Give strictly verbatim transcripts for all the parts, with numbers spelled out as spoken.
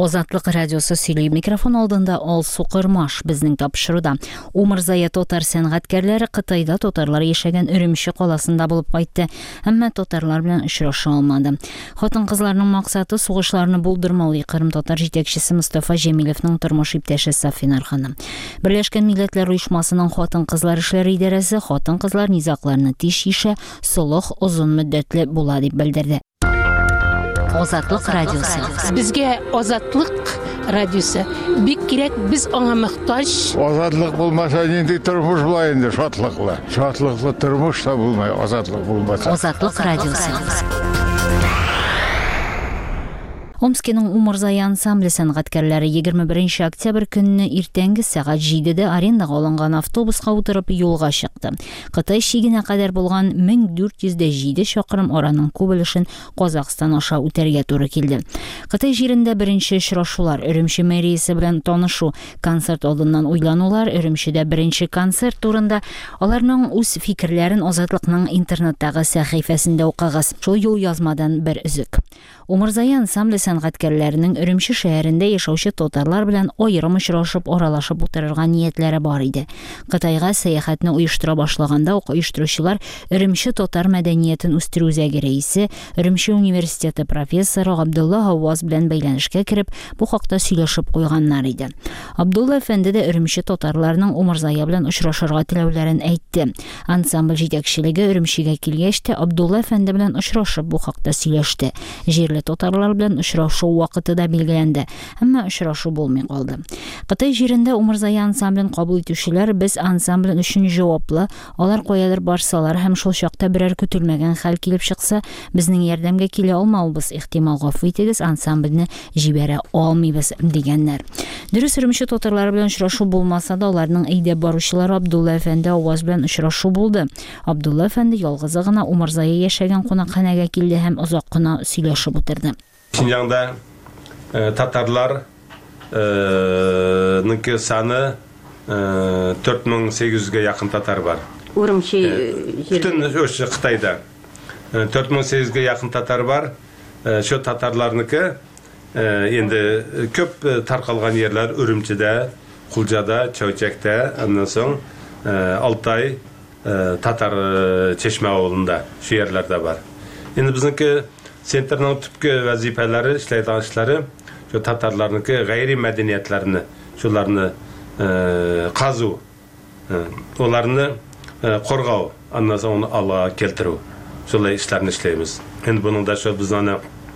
Озатлык радиосы сөйлей микрофон алдында Ал Сукырмаш безнең тапшыруда. Умырзая татар сәнгатькәрләре Кытайда татарлар яшәгән Өремче каласында булып кайтты, әмма татарлар белән очраша алмады. Хатын-кызларның максаты сугышларны булдырмау, Кырым татар җитәкчесе Мустафа Җәмилевнең тормыш иптәше Сафинар ханым. Берләшкән Милләтләр оешмасының хатын-кызлар эшләре идарәсе хатын-кызлар низакларны тиз ишә, солых озын мөддәтле була дип белдерде. Озатлык радиосы. Безгә Озатлык радиосы бик кирәк, без аңа мохтаҗ. Озатлык булмаса нинди тормыш була инде, шатлыклы. Шатлыклы тормыш та булмай, озатлык булмаса. Озатлык радиосы. Омскиның Умырзая ансамбле сәнгатькәрләре егерме беренче октябрь көнне иртәнге сәгать җидедә арендага алынган автобуска утырып юлга чыкты. Кытай шигенә кадәр булган мең дүрт йөз дә җиде чакрым араның күбелешен Казакстан аша үтәргә туры килде. Кытай җирендә беренче очрашулар, Өремче мэриясе белән танышу, концерт алдыннан уйланулар, Өремчедә беренче концерт турында аларның үз фикерләрен Озатлыкның интернеттагы сәхифәсендә укыгыз. Шул юл язмадан бер үзек. Умырзая ансамбле сәнгатькәрләренең Өремче шәһәрендә яшәүче татарлар белән аерым очрашып, аралашып утырырга ниятләре бар иде. Кытайга сәяхәтне оештыра башлаганда ук оештыручылар Өремче татар мәдәниятен үстерү үзәге рәисе, Өремче университеты профессоры Абдулла Хавваз белән бәйләнешкә кереп, бу хакта сөйләшеп куйганнар иде. Абдулла әфәнде дә Өремче татарларының Умырзая белән очрашырга теләүләрен әйтте. Ансамбль җитәкчелеге Өремчегә килгәч тә Абдулла әфәнде белән очрашып, бу хакта сөйләште. Җирле татарлар белән очрашу вакыты да билгеләнде, әмма очрашу булмый калды. Кытай җирендә Умырзая ансамблен кабул итүчеләр без ансамбль өчен җаваплы, алар каядыр барсалар һәм шул чакта берәр көтелмәгән хәл килеп чыкса, безнең ярдәмгә килә алмаубыз, ихтимал гафу итегез, ансамбльне җибәрә алмыйбыз дигәннәр. Дөрес, Өремче татарлары белән очрашу булмаса да, аларның әйдәп баручылары Абдулла әфәнде Аваз белән очрашу булды. Абдулла әфәнде ялгызы гына Умырзая яшәгән кунакханәгә килде һәм озак кына сөйләшеп утырды. Шинҗаңда e, татарлар ныңкы e, саны e, төрт мең сигез йөзгә якын татар бар. Урымчы Бүтән өч Кытайда төрт мең сигез йөзгә якын татар бар. Шу татарларныкы енді көп тарқалган ерләр Үрімчедә, Кулҗада, Чәүчәктә, аннан соң Алтай татар Чешмә авылында шу ерләрдә бар. Енді безнеке Центрның төпке вазифалары, эшләйдиган эшләре, шу татарларныкы гайри мәдәниятләрне, шуларны казу, оларны коргау, аннан соң алга келтирү. Шулай эшләрне эшләйбез. Енді буның да шу безне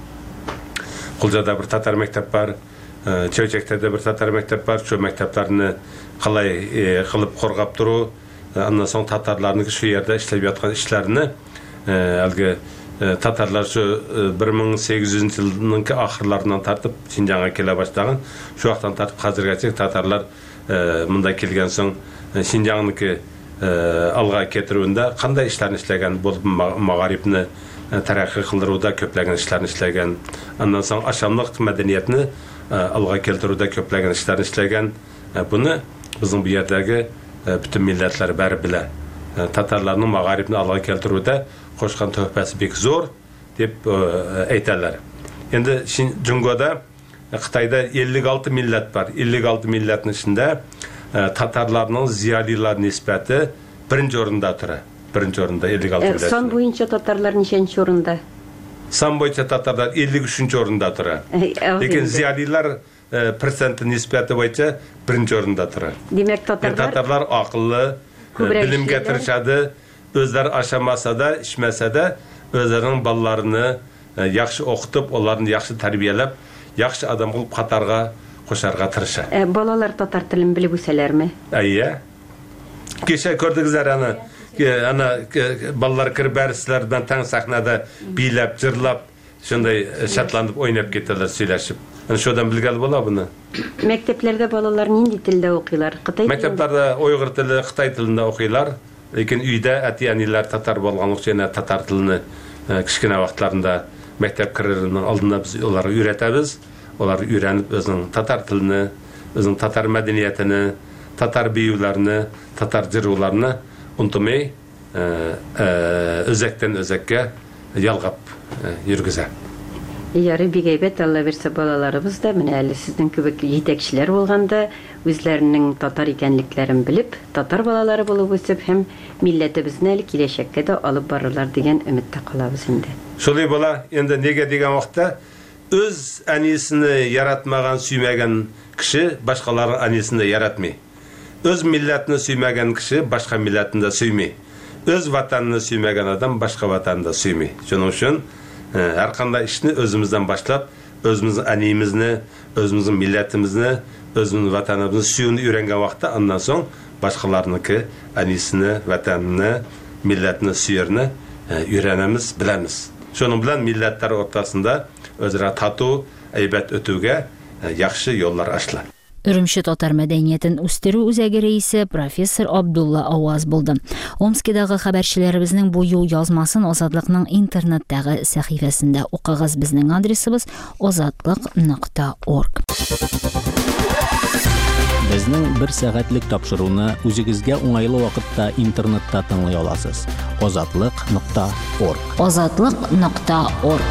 Кулҗада бер татар мәктәп бар, Чәүчәктә дә бер татар мәктәп бар. Шу мәктәпләрне калай кылып коргап туру, аннан соң татарларны шу yerdə эшләп яткан эшләрне әлге татарлар шу bir ming sekiz yüz елның ахырларынан тартып Шинҗаңга килә башлаган. Шу вакыттан тартып хәзергәчә татарлар монда килгән соң Шинҗаңныкы алга кетируендә кандай эшләрне эшләгән булып, Магарибне тарихи кылдыруда көпләгән эшләрне эшләгән. Аннан соң ашамлык мәдәниятне алга келтирүдә көпләгән эшләрне эшләгән. Буны безнең бу yerдәге бүтән милләтләр бәр белә. Татарларның Магарибне алга келтирүдә кошкан төһфәсе бик зор дип әйтәләр. Енді Җуңгода, Кытайда elli altı милләт бар. elli altı милләтнең эчендә татарларның зиялилар нисбәте беренче орында тора. Беренче орында elli altı милләт. Сан буенча татарлар ничәнче орында? Сан буенча татарлар elli üçüncü орында тора. Ләкин зиялилар проценты нисбәте буенча беренче орында тора. Димәк, татарлар татарлар акыллы, билимгә тырышады. Özləri aşamasa da, içməsə də, özlərinin ballarını yaxşı oxutub, onlarını yaxşı tərbiyələb, yaxşı adam olub qatarğa, qoşarğa tırışa. E, balalar tatar tilini bilib üsələrmi? Əyə. Keçə gördünüzlər, ana, ana, balalar kirib bərislərdən tən səhnədə biyləb, cırlab, şunday şatlanıb, oynayıb getirlər, söyləşib. Şodan bilgəli bola bunu. Məktəblərdə balalar nindi tildə oxuylar? Məktəblərdə Uyğur tili, Xitay tilində oxuylar. Lekin uyda әти-әниләр татар булганлык өчен татар телен кичкенә вакытларында мәктәп киреренең алдында без аларга өйрәтәбез. Алар өйрәнеп өзенең татар телене, өзенең татар мәдәниятене, татар биюләрне, татар җырларны унтымый, өзәктән өзәккә ялгап йөргезә. Яры бигәйбәт, Алла берсе балаларыбыз да менә әле сезнең кебек җитәкчеләр булганда үзләренең татар икәнлекләрен белеп, татар балалары булып үсеп һәм милләтебезне әле киләчәккә дә алып барырлар дигән өметтә калабыз инде. Шулай була, инде нигә дигән вакытта үз әнисен яратмаган, сөймәгән кеше башкаларның әнисен яратмый. Үз милләтне сөймәгән кеше башка милләтне дә сөймый. Үз ватанны сөймәгән адам башка ватанны да сөймый. Шуның өчен һәр кандай эшне өзебездән башлап, өзебезнең әниемезне, өзебезнең милләтебезне, өзебезнең ватаныбызны сөюне өйрәнгән вакытта, аннан соң башкаларныкы әнисене, ватанны, милләтне сөярне өйрәнәбез, беләбез. Шуның белән милләтләр ортасында өзара тату, әйбәт өтүгә яхшы юллар ачыла. Үрімші татар мәдәниятен үстерү үзәге рәисе профессор Абдулла Аваз булды. Омскидагы хәбәрчеләребезнең бу юл язмасын Азатлыкның интернеттагы сәхифәсендә укыгыз. Безнең адресыбыз азатлык нокта орг. Безнең бер сәгатьлек тапшыруны үзегезгә уңайлы вакытта интернетта тыңлый аласыз. азатлык нокта орг. азатлык нокта орг.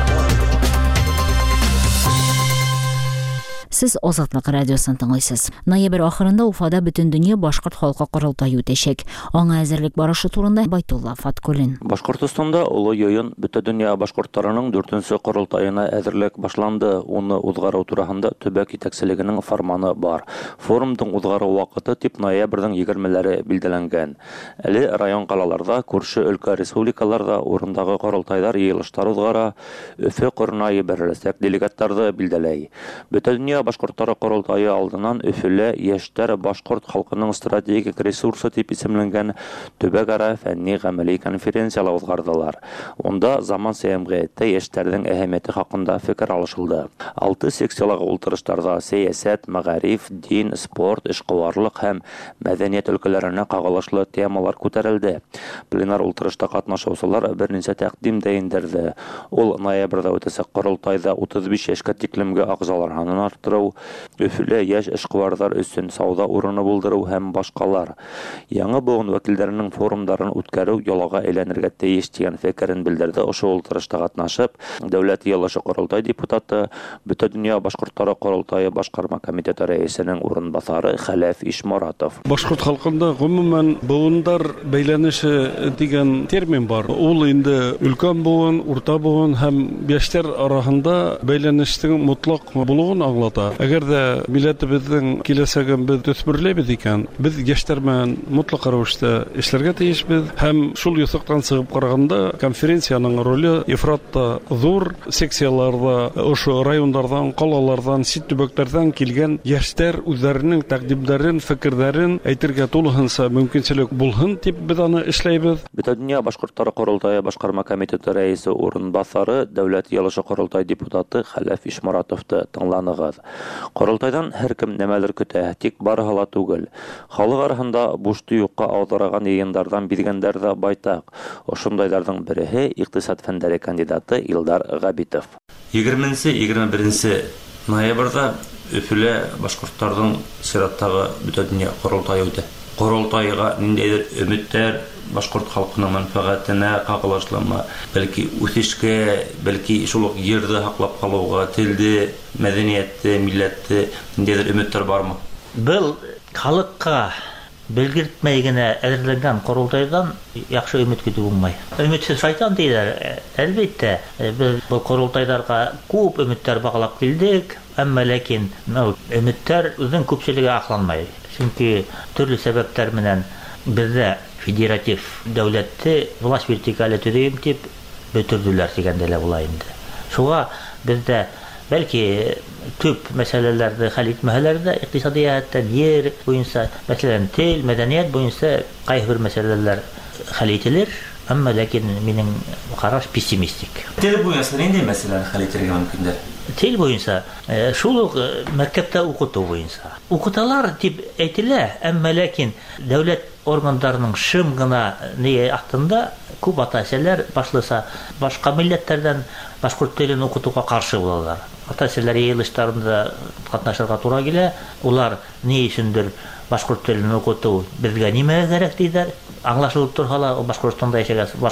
Сез Азатлык радиосын тыңлыйсыз. Ноябрь ахырында Уфада бөтен дөнья башкорт халкы корылтайы үтәчәк. Аңа әзерлек барышы турында Байтулла Фаткулин. Башкортстанда улы йыйын бөтен дөнья башкортларының дүртенче корылтайына әзерлек башланды. Уны узгару турында төбәк итәкчелегенең фарманы бар. Форумның узгару вакыты тип ноябрьнең егермеләре билдәләнгән. Әле район калаларда, күрше өлкә республикаларда урындагы корылтайлар йыелыштары узгара, Өфе Корнайы берләсәк делегаттарды билдәләй. Бөтен дөнья башкортлары корылтайы алдыннан Өфөлә яшьтәр башкорт халкының стратегик ресурсы дип исемләнгән төбәк-ара фәнни-гамәли конференциялар узгардылар. Онда заман сәясәте яшьтәрнең әһәмияте хакында фикер алышылды. Алты секцияларга утырыштарда сәясәт, мәгариф, дин, спорт, эшкуарлык һәм мәдәният өлкәләренә кагылышлы темалар күтәрелде. Пленар утырышта катнашучылар берничә тәкъдим дә индерде. Ул ноябрьдә үтәчәк корылтайда утыз биш яшькә тиклемге агзалар санын арттыру, Өфөлә яшь эшкуарлар өчен сауда урыны булдыру һәм башкалар. Яңа буын вәкилләренең форумнарын үткәрү ялага әйләнергә тиеш дигән фикерен белдерде. Ошо утырышта катнашып, Дәүләт Йыелышы корылтай депутаты, Бөтен дөнья башкортлары корылтайы башкарма комитеты рәисенең урынбасары Хәләф Ишморатов. Башкорт халкында гомумән буындар бәйләнеше дигән термин бар. Ул инде өлкән буын, урта буын һәм яшьтәр арасында бәйләнештең мотлак булуын аңлата. Әгәр дә милләтебезнең киләчәген без төсмерләбез икән, без яшьтәр белән мотлак рәвештә эшләргә тиешбез һәм шул юсыктан чыгып караганда конференциянең роле ифратта зур. Секцияларда, ошо районнардан, калалардан, сит төбәкләрдән килгән яшьтәр үзләренең тәкъдимнәрен, фикерләрен әйтергә тулыһынча мөмкинчелек булһын дип без аны эшләйбез. Бөтен дөнья башкортлары корылтайы башкарма комитеты рәисе урынбасары, Дәүләт Йыелышы корылтай депутаты Хәләф Ишморатовты тыңланыгыз. Корылтайдан һәркем нәмәләр көтә, тик барыһы ла түгел. Халык арасында бушты юкка аударган йыйыннардан биргәннәр дә байтак. Ошондайларның береһе икътисад фәннәре кандидаты Илдар Габитов. егерменче - егерме беренче ноябрьдә Өфөлә башкортларның сираттагы бөтен дөнья корылтайы үтә. Корылтайга ниндәйдер өметтәр башкорт халкының мәнфәгатенә кагылышлымы, бәлки үсешкә, бәлки шул ук йөрде хаклап калуга, телде, мәдәниятте, милләтте ниндәйдер өметтәр бармы? Был халыкка белгертмәй генә әзерләнгән корылтайдан яхшы өмет көтү булмай. Өметсез шайтан диләр. Әлбәттә, без бу корылтайларга күп өметтәр баглап килдек, әмма ләкин бу өметтәр үзенең күпчелеге акланмай. Чөнки төрле сәбәпләр менән бездә федератив дәүләтте власть вертикале төзим дип бөтерделәр дигәндә лә була инде. Шуңа бездә бәлки төп мәсьәләләрне хәл итмәһәләр дә икътисадияттан, йер буенча, мәсәлән, тел, мәдәният буенча кайбер бер мәсьәләләр хәл ителер, әмма ләкин минең караш пессимистик. Тел буенча нинди мәсьәләләр хәл итәргә мөмкиндер? Тел буенча, шул ук мәктәптә укыту буенча. Укыталар дип әйтелә, әмма ләкин дәүләт органнарының шым гына не астында күп ата-әсәләр башлыса башка милләттәрдән башкорт телен укытуга каршы булалар. Ата-әсәләр йыелыштарында катнашырга туры килә. Улар ни өчендер башкорт телен укыту безгә нимә кирәк диләр. Аңлашылып торһа ла, Башкортстанда яшәгән башкорт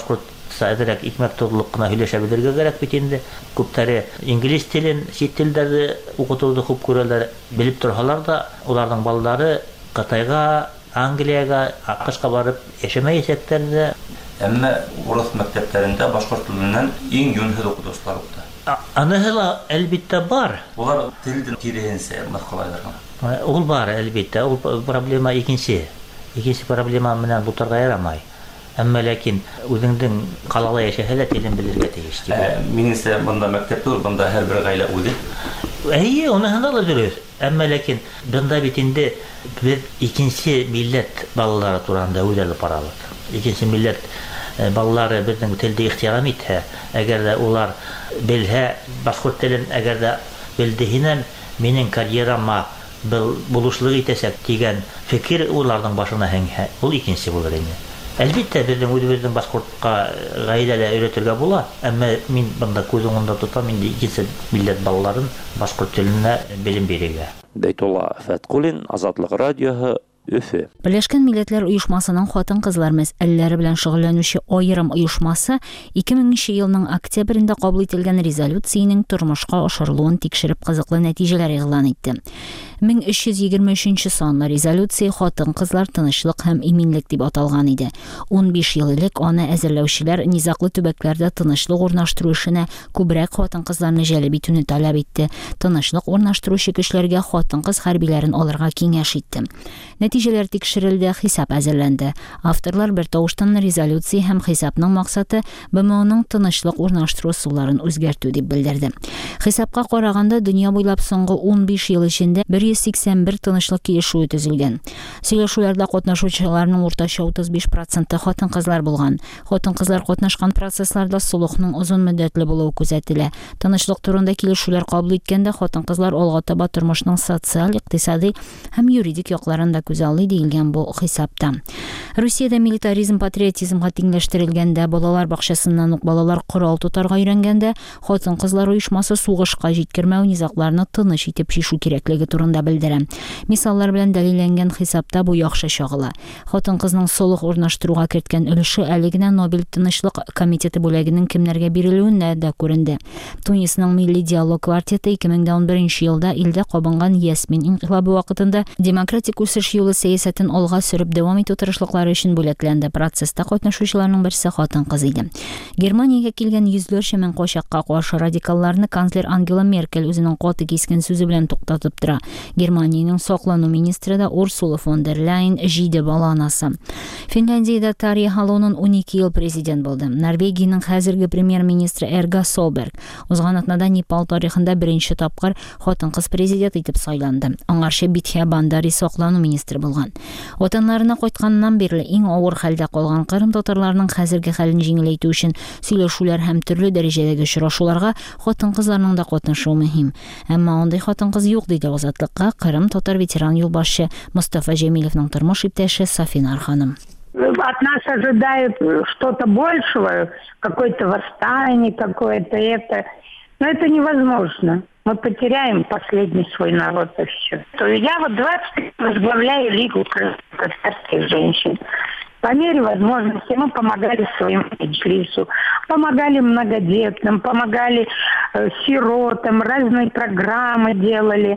әзерәк икмәк тотлык кына һөйләшә белергә кирәк бит инде. Күптәре инглиз телен, чит телдәрне укытуды күп күрәләр. Белеп торалар да, уларның балалары Кытайга, Англияга, АКШка барып яшәмәячәктәр дә. Әмма урыс мәктәпләрендә башкорт теленнән иң юнһыз укытучылар укыта. Аныһыла әлбиттә бар. Улар телдән кирәһенсә мәхкалайларга. Ул бар әлбиттә, ул проблема икенче. Икенче проблема менән бутарга ярамай. Әмма ләкин үзеңнең калала яшәһә телен белергә тиеш. Минемчә, монда мәктәп түгел, монда һәрбер гаилә үзе. Әйе, уныһында да дөрес. Әмма ләкин бында бит инде бер икенче милләт балалары турында уйлап барабыз. Икенче милләт балалары безнең телдә ихтирам итә, әгәр дә улар белһә, башкорт телен әгәр дә белдеһеннән минең карьерама был булышлык итәсәк дигән фикер уларның башына һәңһә. Ул икенче булыр инде. Әлбиттә, безнең үзебезнең башкортка гаиләләр өйрәтергә була, әмма мин монда күз уңында тотам инде икенче милләт балаларын башкорт теленә белем бирергә. Бәйтулла Фәткулин, Азатлык радиоһы, Өфе. Birleşken Milletler Uyuşmasының хатын-кызлар мәсьәләләре белән шөгыльләнүче аерым оешмасы ике меңенче елның октябрендә кабул ителгән резолюциянең тормышка ашырылуын тикшереп кызыклы нәтиҗәләр игълан итте. мең өч йөз егерме өченче санлы резолюция хатын-кызлар тынычлык һәм иминлек дип аталган иде. ун биш ел элек аны әзерләүчеләр низаклы төбәкләрдә тынычлык урнаштыру эшенә күбрәк хатын-кызларны җәлеп итүне таләп итте. Тынычлык урнаштыручы көчләргә хатын-кыз хәрбиләрен алырга киңәш итте. Нәтиҗәләр тикшерелде, хисап әзерләнде. Авторлар бер тавыштан резолюция һәм хисапның максаты БМОның тынычлык урнаштыру усулларын үзгәртү дип белдерде. Хисапка караганда, дөнья буйлап соңгы ун биш ел эчендә бер йөз сиксән бер тынычлык килешүе төзелгән. Сөйләшүләрдә катнашучыларның уртача утыз биш проценты хатын-кызлар булган. Хатын-кызлар катнашкан процессларда сулыкның озын мөддәтле булуы күзәтелә. Тынычлык турында килешүләр кабул иткәндә хатын-кызлар алга таба тормышның социаль, икътисади һәм юридик якларында күз алды диелгән бу хисапта. Русиядә милитаризм патриотизмга тиңләштерелгәндә, балалар бакчасыннан ук балалар корал тотарга өйрәнгәндә, хатын-кызлар оешмасы сугышка җиткермәү низакларны тыныч итеп шишу кирәклеге турында белдерә. Мисаллар белән дәлилләнгән хисапта бу яхшы чагыла. Хатын-кызның солых урнаштыруга керткән өлеше әле генә Нобель тынычлык комитеты бүләгенең кемнәргә бирелүенә дә күренде. Тунисның милли диалог квартеты ике мең он беренче елда илдә кабынган Ясмин инкыйлабы вакытында демократик үсеш юлы сәясәтен алга сөреп дәвам итү тырышлыклары өчен бүләкләнде. Процесста катнашучыларның берсе хатын-кыз иде. Германиягә килгән йөзләрчә мең качакка каршы радикалларны канцлер Ангела Меркель үзенең каты кискен сүзе белән туктатып тора. Германиянең саклану министры да Урсула фон дер Ляйен җиде бала анасы. Финляндиядә Тарja Halonen ун ике ел президент булды. Норвегиянең хәзерге премьер-министры Эрга Солберг узган атнада Непал тарихында беренче тапкыр хатын-кыз президент итеп сайланды. Аңарчы Битхя Бандари саклану министры булган. Ватаннарына кайтканнан бирле иң авыр хәлдә калган кырым татарларының хәзерге хәлен җиңеләйтү өчен сөйләшүләр һәм төрле дәрәҗәдәге очрашуларга хатын-кызларның да катнашуы мөһим. Әмма андый хатын-кыз юк диде Азатлыкка Кырым татар ветеран юлбашчы Мустафа Җәмилевнең тормыш иптәше Сафинар ханым. От нас ожидают что-то большего, какое-то восстание, какое-то это. Но это невозможно. Мы потеряем последний свой народ и все. Я вот двадцать лет возглавляю Лигу крымско-татарских женщин. По мере возможности мы помогали своему меджлису, помогали многодетным, помогали э, сиротам, разные программы делали.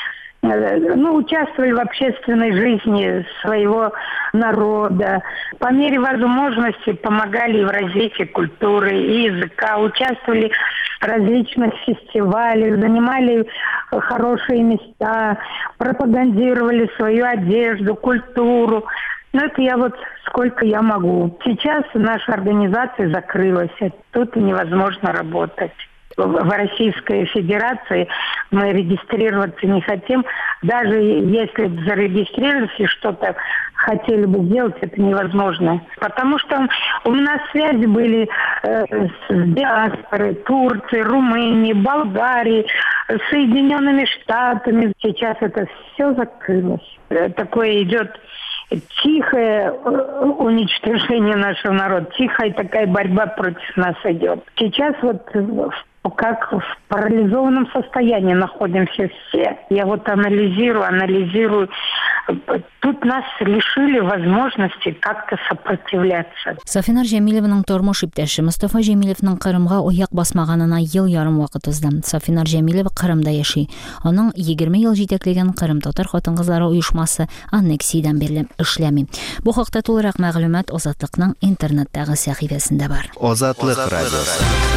Ну, участвовали в общественной жизни своего народа. По мере возможности помогали и в развитии культуры и языка, участвовали в различных фестивалях, занимали хорошие места, пропагандировали свою одежду, культуру. Ну, это я вот сколько я могу. Сейчас наша организация закрылась, тут невозможно работать. В Российской Федерации мы регистрироваться не хотим. Даже если зарегистрироваться и что-то хотели бы сделать, это невозможно. Потому что у нас связи были э, с диаспорой, Турции, Румынии, Болгарии, Соединенными Штатами. Сейчас это все закрылось. Такое идет тихое уничтожение нашего народа, тихая такая борьба против нас идет. Сейчас вот как в парализованном состоянии находимся все. Я вот анализирую, анализирую Тут нас лишили возможности как-то сопротивляться. Сафинар Җәмилевның тормыш иптәше Мустафа Җәмилевның Кырымга аяк басмаганына ел ярым вакыт узды. Сафинар Җәмилев Кырымда яши. Аның егерме ел җитәкләгән Кырым татар хатын-кызлары оешмасы аннексиядән бирле эшләми. Бу хакта тулырак мәгълүмат Азатлыкның интернеттагы сәхифәсендә бар. Азатлык радиосы.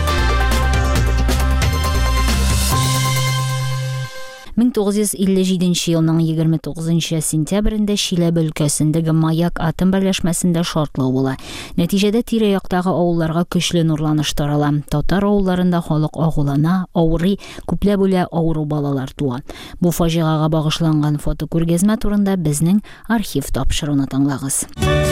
мең тугыз йөз илле җиденче елның егерме тугызынчы сентябрендә Чиләбе өлкәсендәге Маяк атом берләшмәсендә шартлау була. Нәтиҗәдә тирә-яктагы авылларга көчле нурланыш тарала. Татар авылларында халык агулана, авырый, күпләп үлә, авыру балалар туа. Бу фаҗигага багышланган фотокүргәзмә турында безнең архив тапшыруны тыңлагыз.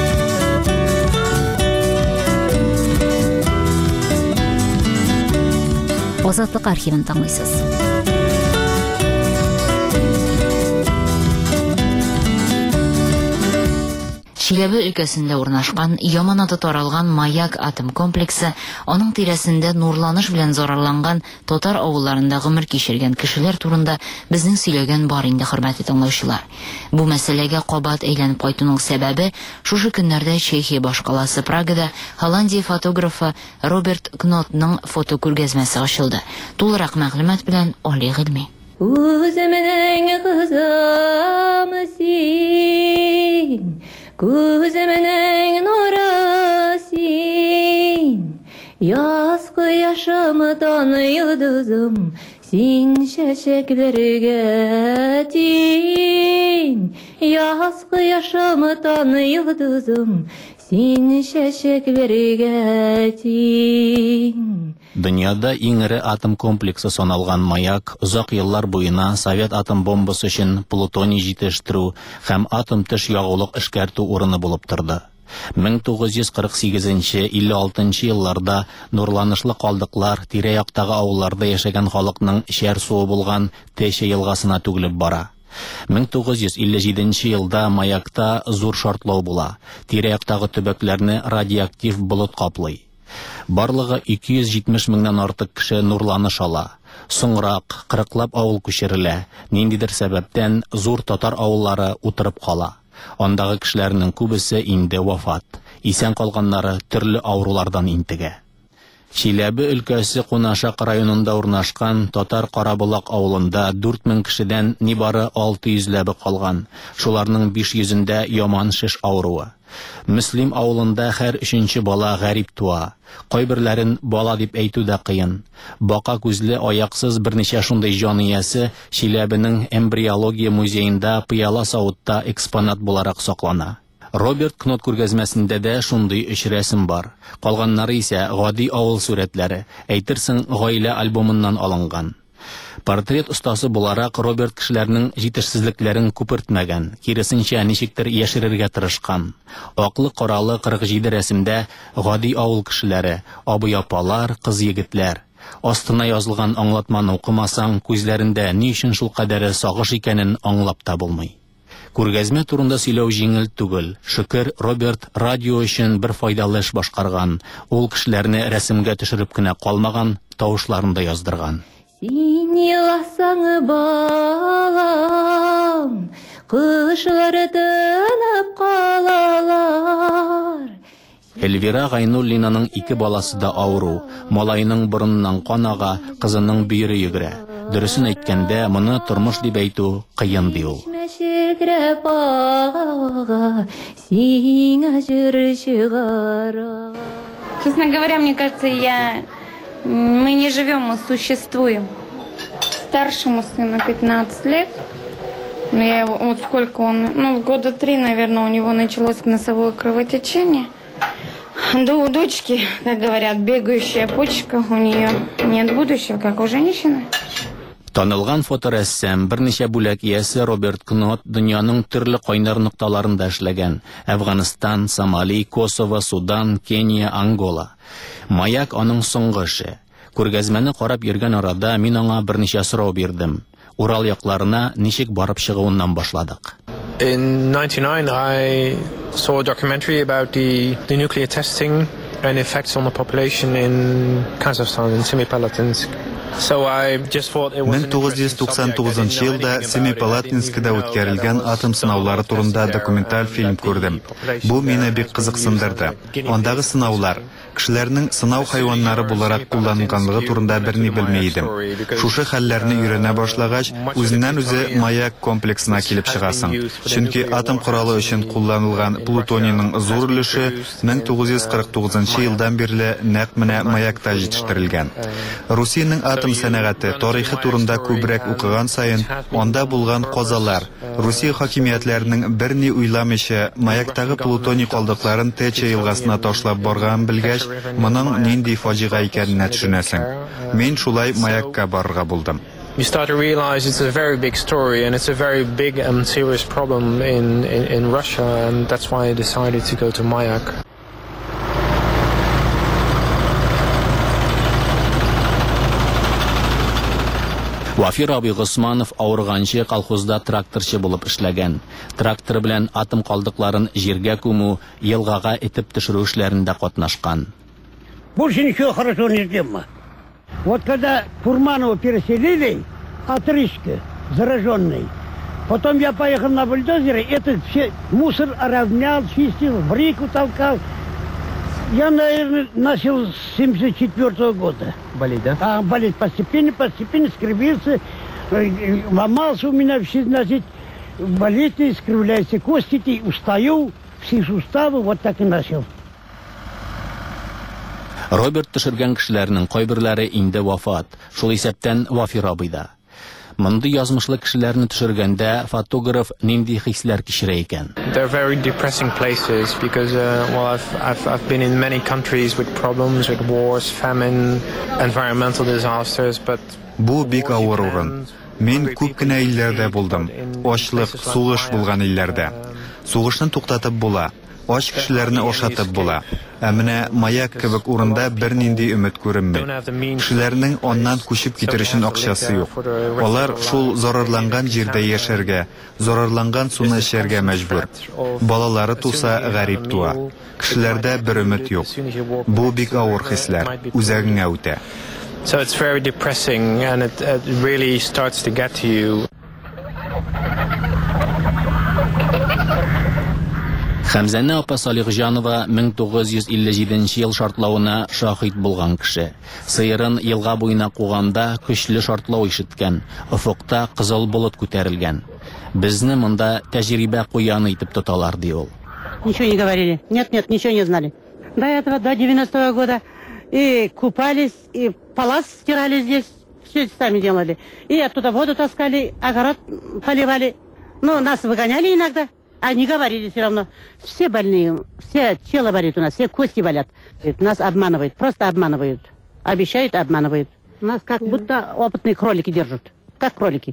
Азатлык архивын тыңлыйсыз. Чиләбе өлкәсендә урнашкан, яман аты таралган Маяк атом комплексы, аның тирәсендә нурланыш белән зарарланган татар авылларында гомер кичергән кешеләр турында безнең сөйләгән бар инде, хөрмәтле тыңлаучылар. Бу мәсьәләгә кабат әйләнеп кайтуның сәбәбе шушы көннәрдә Чехия башкаласы Прагада Голландия фотографы Роберт Кнотның фотокүргәзмәсе ачылды. Тулырак мәгълүмат белән Али Гыйльми. Үземнең кызым син, күземнең нуры син, яз кояшымдан йолдызым, син чәчәкләргә тиң, яз кояшымдан йолдызым, син чәчәкләргә тиң. Дөньяда иң ире атом комплексы саналган Маяк озак еллар буена Совет атом бомбасы өчен плутоний җитештерү һәм атом тыш ягулык эшкәртү урыны булып торды. мең тугыз йөз кырык сигезенче - илле алтынчы елларда нурланышлы калдыклар тирә-яктагы авылларда яшәгән халыкның эчәр суы булган Тәче елгасына түгелеп бара. мең тугыз йөз илле җиденче елда Маякта зур шартлау була. Тирә-яктагы төбәкләрне радиоактив болыт каплый. Барлыгы ике йөз җитмеш меңнән артык кеше нурланыш ала. Соңрак кырыклап авыл күчерелә. Ниндидер сәбәптән зур татар авыллары утырып кала. Андагы кешеләрнең күбесе инде вафат. Исән калганнары төрле авырулардан интегә. Чиләбе өлкәсе Кунашак районында урнашкан татар Карабулак авылында дүрт мең кешедән нибары алты йөзләбе калган. Шуларның биш йөзендә яман шиш авыруы. Мөслим авылында һәр өченче бала гәриб туа. Кайберләрен бала дип әйтү дә кыен. Бака күзле аяксыз берничә шундый җан иясе Чиләбенең эмбриология музеенда пыяла савытта экспонат буларак саклана. Роберт Кнот күргәзмәсендә дә шундый өч рәсем бар. Калганнары исә гади авыл сүрәтләре, әйтерсең гаилә альбомыннан алынган. Портрет остасы буларак Роберт кешеләрнең җитешсезлекләрен күпертмәгән, киресенчә ничектер яшерергә тырышкан. Аклы-каралы кырык җиде рәсемдә гади авыл кешеләре, абый-апалар, кыз-егетләр. Астына язылган аңлатманы укымасаң, күзләрендә ни өчен шул кадәре сагыш икәнен аңлап та булмый. Күргәзмә турында сөйләү җиңел түгел. Шөкер, Роберт радио өчен бер файдалы эш башкарган. Ул кешеләрне рәсемгә төшереп кенә калмаган, тавышларын да яздырган. Син еласаң балам, кышлары тынып калалар. Эльвира Гайнуллинаның ике баласы да авыру. Малайының борыннан канага, кызының бөере йөгерә. Дөресен әйткәндә, моны тормыш дип әйтү кыен ди ул. Честно говоря, мне кажется, я... мы не живем, мы существуем. Старшему сыну пятнадцать лет. Но я его, вот сколько он, ну, года три, наверное, у него началось носовое кровотечение. Да у дочки, как говорят, бегающая почка, у нее нет будущего, как у женщины. Танылган фоторәссам берничә бүләк иясе Роберт Кнот дөньяның төрле кайнар нокталарында эшләгән. Әфганстан, Сомали, Косово, Судан, Кения, Ангола. Маяк аның соңгы эше. Күргәзмәне карап йөргән арада мин аңа берничә сорау бирдем. Урал якларына ничек барып чыгуыннан башладык. In ninety-nine I saw a documentary about the, the nuclear testing and effects on the population in Kazakhstan, in Semipalatinsk. мең тугыз йөз туксан тугызынчы елда Семипалатинскида үткәрелгән атом сынаулары турында документаль фильм күрдем. Бу мине бик кызыксындырды. Андагы сынаулар кешеләрнең сынау хайваннары буларак кулланылганлыгы турында берни белми идем. Шушы хәлләрне өйрәнә башлагач, үзеннән үзе маяк комплексына килеп чыгасың. Чөнки атом коралы өчен кулланылган плутонийның зур өлеше мең тугыз йөз кырык тугызынчы елдан бирле нәкъ менә маякта җитештерелгән. Русиянең атом сәнәгате тарихы турында күбрәк укыган саен, анда булган казалар, Русия хакимиятләренең берни уйламыйча маяктагы плутоний калдыкларын Теча елгасына ташлап барган белгәч, моның нинди фаҗига икәнен төшенәсең. Мин шулай маякка барырга булдым. You start to realize it's a very big story and it's a very big and serious problem in, in, in Russia, and that's why I decided to go to Mayak. Вафир Абый Госманов авырганчы колхозда тракторчы булып эшләгән. Трактор белән атом калдыкларын җиргә күмү, елгага этеп төшерү эшләрендә катнашкан. Больше ничего хорошего не ждем. Вот когда Фурманова переселили, отрыжка, зараженный, потом я поехал на бульдозере, этот все мусор равнял, чистил, в реку толкал. Я, наверное, начал с семьдесят четвёртого года. Болеть, да? А, болеть постепенно, постепенно, скривился, ломался у меня все, значит, болит, скривляются кости, устаю, все суставы, вот так и начал. Роберт төшергән кешеләрнең кайберләре инде вафат. Шул исәптән Вафир Абый да. Мондый язмышлы кешеләрне төшергәндә фотограф нинди хисләр кичерә икән? They're very depressing places because uh, well I've, I've I've been in many countries with problems with wars, famine, environmental disasters, but бу бик авыр урын. Мин күп кенә илләрдә булдым. Ачлык, сугыш булган илләрдә. Сугышны туктатып була. Ач кешеләрне ашатып була. Ә менә маяк кебек урында бернинди өмет күренми. Кешеләрнең аннан күчеп китер өчен акчасы юк. Алар шул зарарланган җирдә яшәргә, зарарланган суны эчәргә мәҗбүр. Балалары туса гарип туа. Кешеләрдә бер өмет юк. Бу бик авыр хисләр, үзәгеңә үтә. So it's very depressing and it, it really starts to get to you. Хәмзәне апа Салихҗанова мең тугыз йөз илле җиденче ел шартлавына шаһит булган кеше. Сыерын елга буена куганда көчле шартлау ишеткән. Офукта кызыл болыт күтәрелгән. Безне монда тәҗрибә куяны итеп тоталар ди ул. Ничего не говорили. Нет, нет, ничего не знали. До этого, до девяностого года и купались, и палас стирали здесь, все сами делали. И оттуда воду таскали, огород поливали. Ну, нас выгоняли иногда. Они говорили все равно, все больные, все тело болит у нас, все кости болят. Нас обманывают, просто обманывают. Обещают, обманывают. Нас как будто опытные кролики держат, как кролики.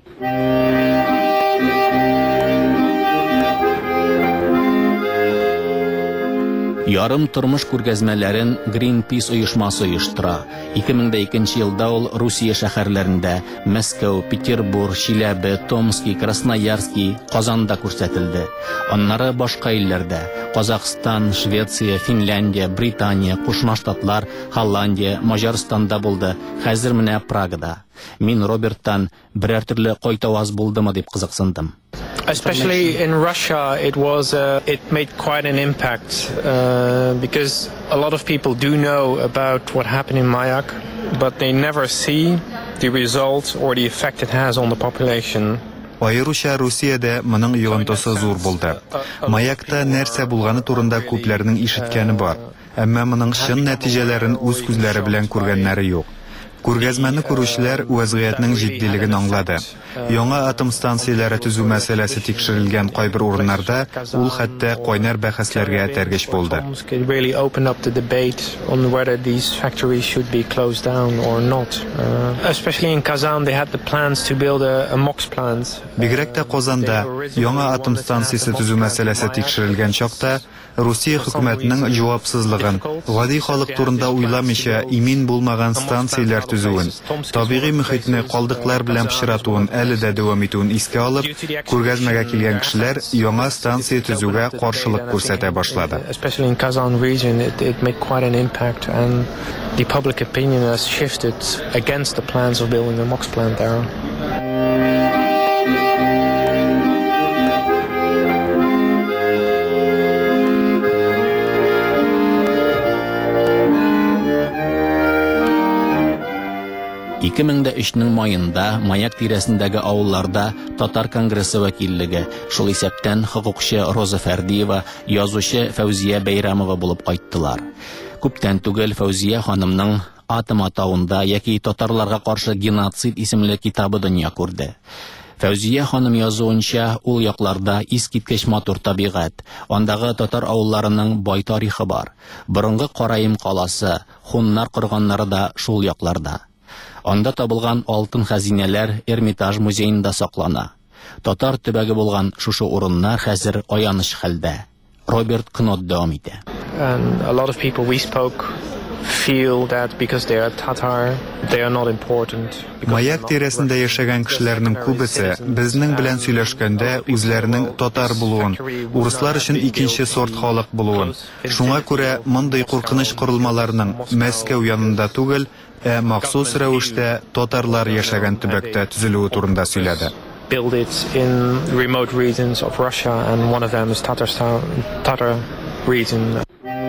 Ярым тормыш күргәзмәләрен Greenpeace оешмасы оештыра. ике мең икенче елда ул Русия шәһәрләрендә Мәскәү, Петербург, Чиләбе, Томский, Красноярский, Казанда күрсәтелде. Аннары башка илләрдә Казакстан, Швеция, Финляндия, Британия, Кушма Штатлар, Холландия, Маҗарстанда булды. Хәзер менә Прагада. Мин Роберттан берәр төрле кайтаваз булдымы дип кызыксындым. Especially in Russia, it was uh, it made quite an impact uh, because a lot of people do know about what happened in Mayak, but they never see the result or the effect it has on the population. Аеруча Русиядә моның йогынтысы зур булды. Маякта нәрсә булганы турында күпләрнең ишеткәне бар, әмма моның чын нәтиҗәләрен үз күзләре белән күргәннәре юк. Күргәзмәне күрүчеләр вазгыятьнең җитдилеген аңлады. Яңа атом станцияләре төзү мәсьәләсе тикшерелгән кайбер урыннарда ул хәтта кайнар бәхәсләргә әтәргеч булды. It really opened up the debate on whether these factories should be closed down or not. Uh, especially in Kazan, they had the plans to build a, a MOX plant. Бигрәк тә Казанда яңа атом станциясе төзү мәсьәләсе тикшерелгән чакта Русия хөкүмәтенең җавапсызлыгын, гади халык турында уйламыйча имин булмаган станцияләр төзүен, табигый мөхитне калдыклар белән пычратуын әле дә дәвам итүен искә алып, күргәзмәгә килгән кешеләр яңа станция төзүгә каршылык күрсәтә башлады. Especially in Kazan region, it, it made quite an impact, and the public opinion has shifted against the plans of building a MOX plant there. ике мең өчнең майында Маяк тирәсендәге авылларда Татар конгрессы вәкиллеге, шул исәптән хокукчы Роза Фәрдиева, язучы Фәүзия Бәйрәмова булып кайттылар. Күптән түгел Фәүзия ханымның Атым атауында яки татарларга каршы геноцид исемле китабы дөнья күрде. Фәүзия ханым язуынча, ул якларда искиткеч матур табигать, андагы татар авылларының бай тарихы бар. Борынгы Караим каласы, хуннар корганнары да шул якларда. Анда табылган алтын хәзинәләр Эрмитаж музеенда саклана. Татар төбәге булган шушы урыннар хәзер аяныч хәлдә. Роберт Кнот дәвам итә. And a lot of people we spoke feel that because they are Tatar, they are not important. Маяк тирәсендә яшәгән кешеләрнең күбесе безнең белән сөйләшкәндә үзләренең татар булуын, урыслар өчен икенче сорт халык булуын, шуңа күрә мондый куркыныч корылмаларның Мәскәү янында түгел, ә махсус рәвештә татарлар яшәгән төбәктә төзелүе турында сөйләде. Build it in remote regions of Russia, and one of them is Tatarstan, Tatar region.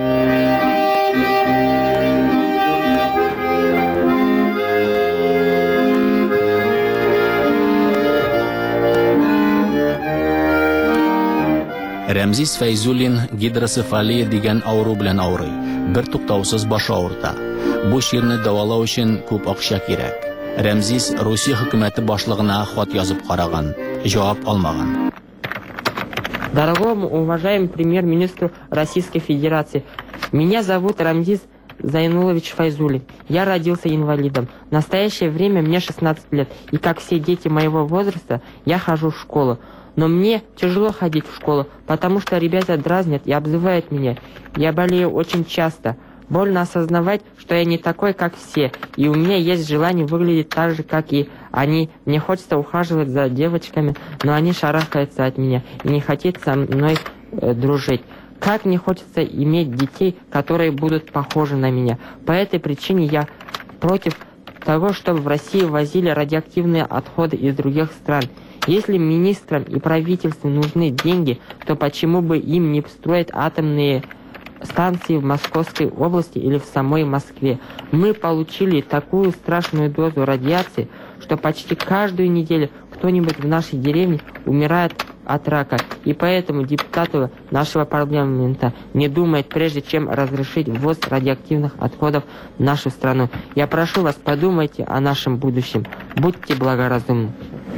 Рәмзис Фәйзуллин гидроцефалия дигән авыру белән авырый. Бер туктаусыз башы авырта. Бу ширне дәвалау өчен күп акча кирәк. Рәмзис Русия хөкүмәте башлыгына хат язып караган, җавап алмаган. Дорогому уважаемому премьер-министру Российской Федерации, меня зовут Рамзис Зайнулович Файзуллин. Я родился инвалидом. В настоящее время мне шестнадцать лет, и как все дети моего возраста, я хожу в школу. Но мне тяжело ходить в школу, потому что ребята дразнят и обзывают меня. Я болею очень часто. Больно осознавать, что я не такой, как все, и у меня есть желание выглядеть так же, как и они. Мне хочется ухаживать за девочками, но они шарахаются от меня и не хотят со мной э, дружить. Как мне хочется иметь детей, которые будут похожи на меня. По этой причине я против того, чтобы в России возили радиоактивные отходы из других стран. Если министрам и правительству нужны деньги, то почему бы им не строить атомные станции в Московской области или в самой Москве? Мы получили такую страшную дозу радиации, что почти каждую неделю кто-нибудь в нашей деревне умирает от рака. И поэтому депутаты нашего парламента не думают, прежде чем разрешить ввоз радиоактивных отходов в нашу страну. Я прошу вас, подумайте о нашем будущем. Будьте благоразумны.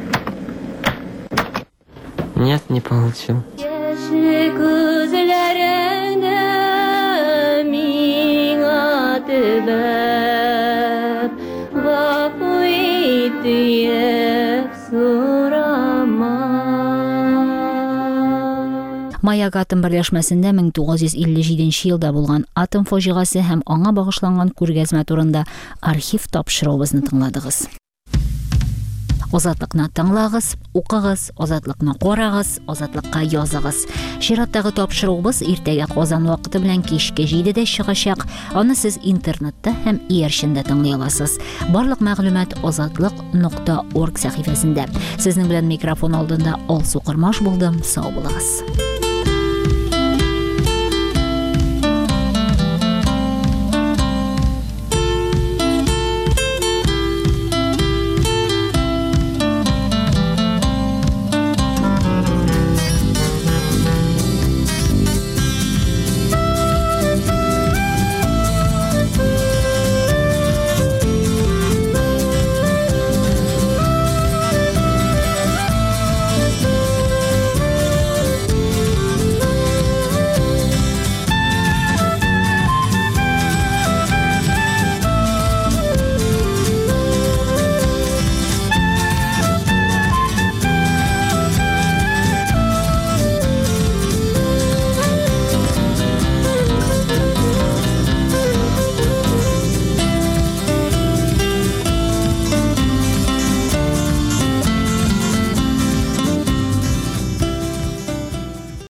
Нет, не получил. Маяк атом берләшмәсендә мең тугыз йөз илле җиденче елда булган атом фаҗигасы һәм аңа багышланган күргәзмә турында архив тапшыруыбызны тыңладыгыз. Азатлыкны тыңлагыз, укыгыз, азатлыкны карагыз, азатлыкка языгыз. Чираттагы тапшыруыбыз иртәгә Казан вакыты белән кичке җидедә чыгачак. Аны сез интернетта һәм иярчендә тыңлый аласыз. Барлык мәгълүмат азатлык нокта орг сәхифәсендә. Сезнең белән микрофон алдында Алсу Кырмаш булдым. Сау булыгыз.